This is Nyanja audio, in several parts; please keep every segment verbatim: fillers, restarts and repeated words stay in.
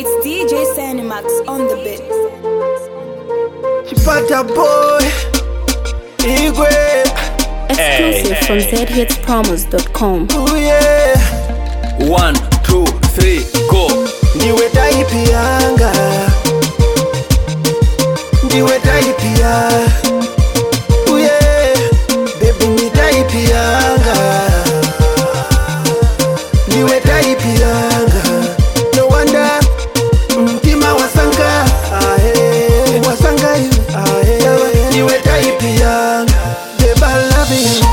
It's D J Sanimax on the beat. Chipata boy, Igwe. Exclusive hey, from z hits promos dot com. Oh yeah. One, two, three, go. Ndiwe taipianga, ndiwe taipia. Oh yeah, baby ni taipianga, ndiwe taipianga. No wonder, mtima wasanga, ahe, wasanga yu, ahe, ndiwe taipianga, baby I love you.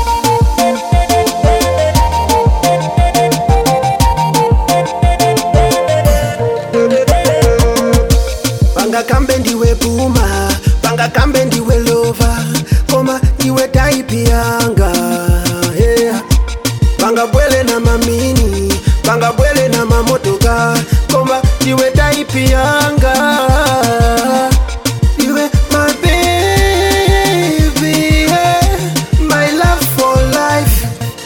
Panga kambe ndiwe puma, panga kambe ndiwe lover, koma ndiwe type yanga, yeah. Panga bwele na mamini, panga bwele na mamotoka, koma ndiwe type yanga, ndiwe my baby, yeah. My love for life,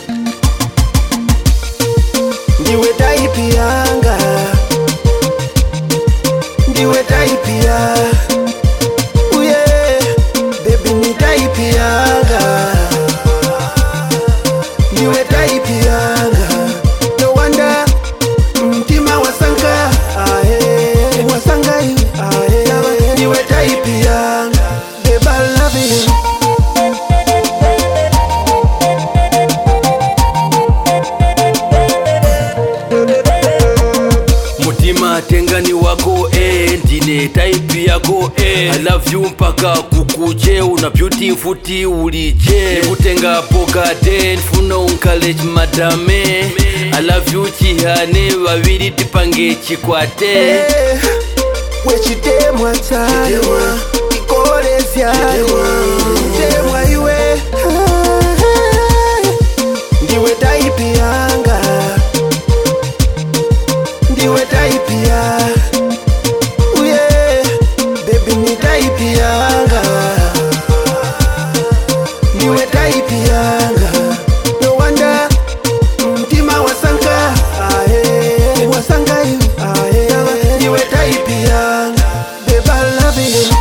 ndiwe type yanga, ndiwe type ya. Oh yeah, baby ni type yanga, ndiwe type yanga. No wonder, mtima wasanga, ahe, wasanga yu, ahe, ndiwe type yanga, baby I love you. Mutima tengani wako eh, ndine type yako eh. I love you mpaka kukuche, una beauty futi ulije. Nikutenga poka den, funa unkale madame. I love you chihane, wawili tipange chikwate. Hey, wechitemwa tayo, ikolesya temwa iwe. Ndiwe type yanga, ndiwe type ya. Oh yeah, baby ni type yanga, ndiwe type yanga. No wonder, mtima wasanga, ahe, wasanga yu, ahe, ndiwe type yanga, baby I love you.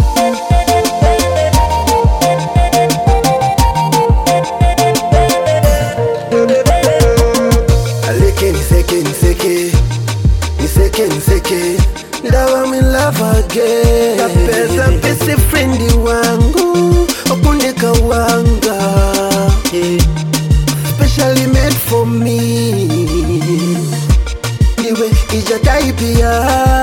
Aleke niseke niseke, niseke niseke, ndawa I'm in love again. Kapeza pesi friendi wangu, okundeka wanga, yeah. Specially made for me, iwe ija type ya.